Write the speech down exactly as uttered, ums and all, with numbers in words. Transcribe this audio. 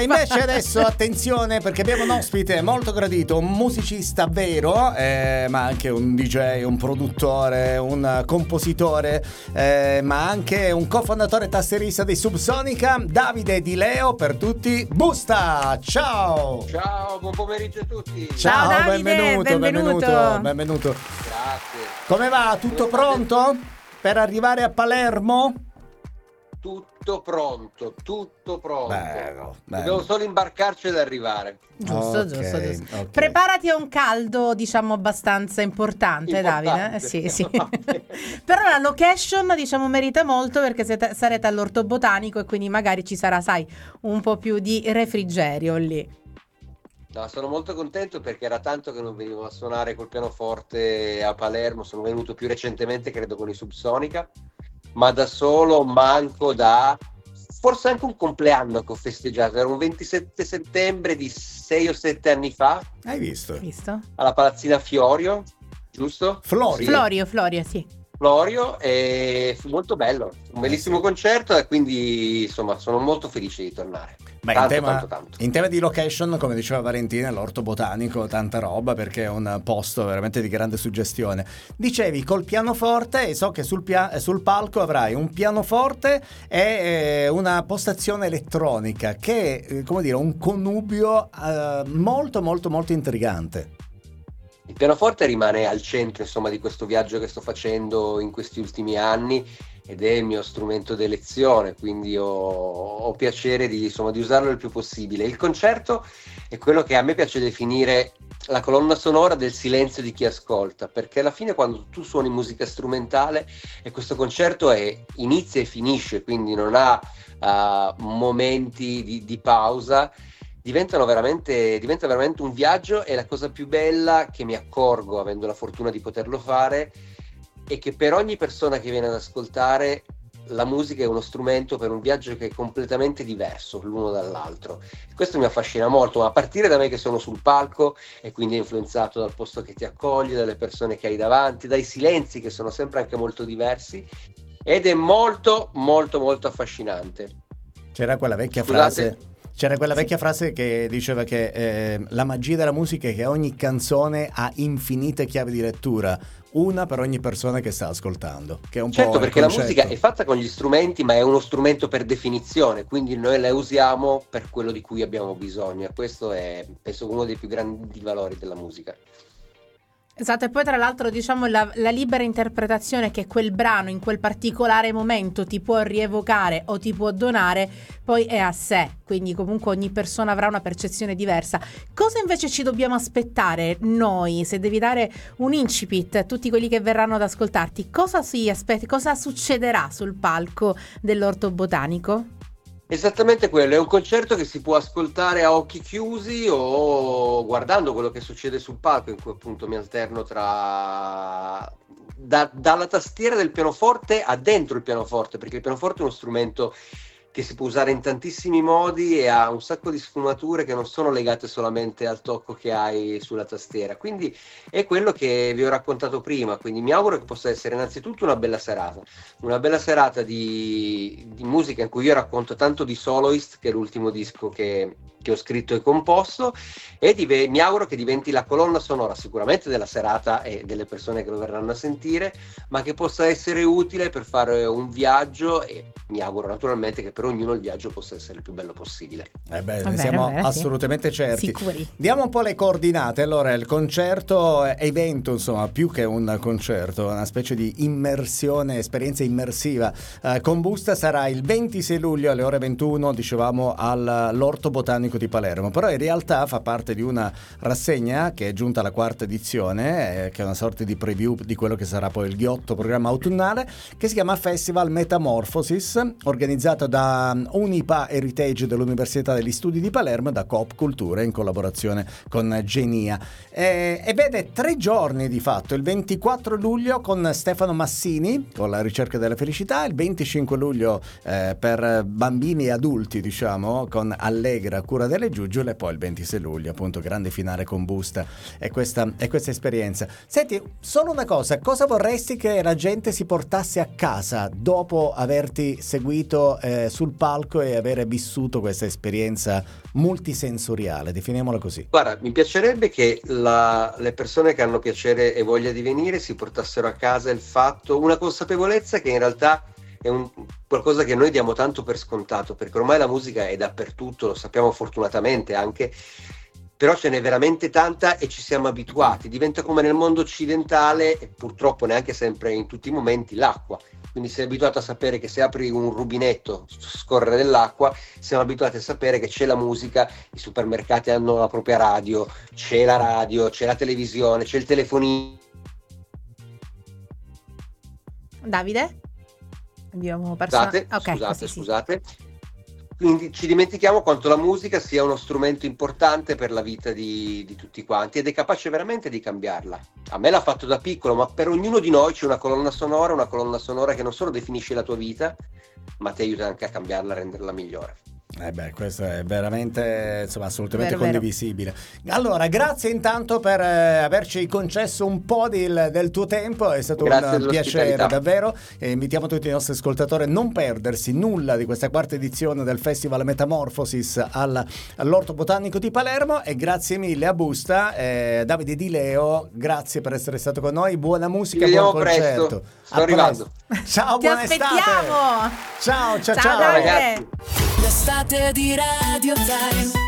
invece adesso attenzione, perché abbiamo un ospite molto gradito, un musicista vero, eh, ma anche un D J, un produttore, un compositore, eh, ma anche un cofondatore tasserista di Subsonica, Davide Di Leo, per tutti, Busta. Ciao! Ciao, buon pomeriggio a tutti. Ciao, Ciao Davide, benvenuto, benvenuto. benvenuto, benvenuto. Grazie. Come va? Tutto pronto per arrivare a Palermo? Tutto pronto, tutto pronto. Bello, bello. Dobbiamo solo imbarcarci ed arrivare. Giusto, Ok, giusto, giusto. ok. Preparati a un caldo, diciamo, abbastanza importante, Importante. Davide. Eh, sì, sì. Va bene. Però la location, diciamo, merita molto perché siete- sarete all'Orto Botanico e quindi magari ci sarà, sai, un po' più di refrigerio lì. No, sono molto contento perché era tanto che non venivo a suonare col pianoforte a Palermo. Sono venuto più recentemente, credo, con i Subsonica, ma da solo manco da forse anche un compleanno che ho festeggiato. Era un ventisette settembre di sei o sette anni fa Hai visto? Hai visto? alla Palazzina Fiorio, giusto? Florio. Sì. Florio, Florio, sì. Florio, e fu molto bello, un bellissimo Eh sì. concerto, e quindi insomma sono molto felice di tornare. Beh, in tanto, tema, tanto, tanto. in tema di location, come diceva Valentina, l'Orto Botanico, tanta roba, perché è un posto veramente di grande suggestione. Dicevi col pianoforte, e so che sul, pia- sul palco avrai un pianoforte e eh, una postazione elettronica che è, eh, come dire, un connubio eh, molto molto molto intrigante. Il pianoforte rimane al centro, insomma, di questo viaggio che sto facendo in questi ultimi anni, ed è il mio strumento d'elezione, quindi ho, ho piacere di, insomma, di usarlo il più possibile. Il concerto è quello che a me piace definire la colonna sonora del silenzio di chi ascolta, perché alla fine quando tu suoni musica strumentale, e questo concerto è, inizia e finisce, quindi non ha uh, momenti di, di pausa, diventano veramente, diventa veramente un viaggio. E la cosa più bella che mi accorgo, avendo la fortuna di poterlo fare, è che per ogni persona che viene ad ascoltare, la musica è uno strumento per un viaggio che è completamente diverso l'uno dall'altro. Questo mi affascina molto, ma a partire da me che sono sul palco e quindi è influenzato dal posto che ti accoglie, dalle persone che hai davanti, dai silenzi che sono sempre anche molto diversi, ed è molto molto molto affascinante. C'era quella vecchia Scusate? frase C'era quella vecchia frase che diceva che eh, la magia della musica è che ogni canzone ha infinite chiavi di lettura, una per ogni persona che sta ascoltando, che è un Certo, po' il perché la concetto. musica è fatta con gli strumenti, ma è uno strumento per definizione, quindi noi la usiamo per quello di cui abbiamo bisogno, e questo è, penso, uno dei più grandi valori della musica. Esatto, e poi tra l'altro diciamo la, la libera interpretazione che quel brano in quel particolare momento ti può rievocare o ti può donare, poi è a sé, quindi comunque ogni persona avrà una percezione diversa. Cosa invece ci dobbiamo aspettare noi, se devi dare un incipit a tutti quelli che verranno ad ascoltarti, cosa si aspetta, cosa succederà sul palco dell'Orto Botanico? Esattamente quello, è un concerto che si può ascoltare a occhi chiusi o guardando quello che succede sul palco, in cui appunto mi alterno tra da, dalla tastiera del pianoforte a dentro il pianoforte, perché il pianoforte è uno strumento che si può usare in tantissimi modi e ha un sacco di sfumature che non sono legate solamente al tocco che hai sulla tastiera. Quindi è quello che vi ho raccontato prima, quindi mi auguro che possa essere innanzitutto una bella serata, una bella serata di, di musica in cui io racconto tanto di Soloist, che è l'ultimo disco che, che ho scritto e composto, e dive, mi auguro che diventi la colonna sonora sicuramente della serata e delle persone che lo verranno a sentire, ma che possa essere utile per fare un viaggio, e mi auguro naturalmente che per ognuno il viaggio possa essere il più bello possibile. Eh beh, Va ne bene, siamo va bene, sì. assolutamente certi. Sicuri. Diamo un po' le coordinate. Allora, il concerto è evento, insomma, più che un concerto, una specie di immersione, esperienza immersiva. Eh, con Busta sarà il ventisei luglio alle ore ventuno, dicevamo, all'Orto Botanico di Palermo. Però in realtà fa parte di una rassegna che è giunta alla quarta edizione, eh, che è una sorta di preview di quello che sarà poi il ghiotto programma autunnale, che si chiama Festival Metamorphosis, organizzato da Unipa Heritage dell'Università degli Studi di Palermo e da Coop Cultura in collaborazione con Genia. E, e vede tre giorni di fatto: il ventiquattro luglio con Stefano Massini con La ricerca della felicità, il venticinque luglio eh, per bambini e adulti, diciamo, con Allegra cura delle Giuggiole, e poi il ventisei luglio appunto grande finale con Busta e questa, e questa esperienza. Senti, solo una cosa, cosa vorresti che la gente si portasse a casa dopo averti seguito eh, sul palco e avere vissuto questa esperienza multisensoriale, definiamola così? Guarda, mi piacerebbe che la, le persone che hanno piacere e voglia di venire si portassero a casa il fatto, una consapevolezza che in realtà è un, qualcosa che noi diamo tanto per scontato, perché ormai la musica è dappertutto, lo sappiamo fortunatamente anche, però ce n'è veramente tanta e ci siamo abituati, diventa come nel mondo occidentale e purtroppo neanche sempre in tutti i momenti l'acqua, quindi sei abituato a sapere che se apri un rubinetto scorre dell'acqua, siamo abituati a sapere che c'è la musica, i supermercati hanno la propria radio, c'è la radio, c'è la televisione, c'è il telefonino. Davide? Abbiamo perso... Scusate, okay, scusate, sì, scusate. Quindi ci dimentichiamo quanto la musica sia uno strumento importante per la vita di, di tutti quanti ed è capace veramente di cambiarla. A me l'ha fatto da piccolo, ma per ognuno di noi c'è una colonna sonora, una colonna sonora che non solo definisce la tua vita, ma ti aiuta anche a cambiarla, a renderla migliore. Eh beh, questo è veramente, insomma, assolutamente vero, condivisibile. Vero. Allora, grazie intanto per eh, averci concesso un po' di, del tuo tempo, è stato grazie un piacere davvero. E invitiamo tutti i nostri ascoltatori a non perdersi nulla di questa quarta edizione del Festival Metamorphosis alla, all'Orto Botanico di Palermo. E grazie mille a Busta, eh, Davide Di Leo, grazie per essere stato con noi. Buona musica e buon concerto. Presto. Sto arrivando. Ciao, ti buona aspettiamo. estate. Ciao, ciao, ciao, ciao, ciao. ragazzi. L'estate di Radio Time.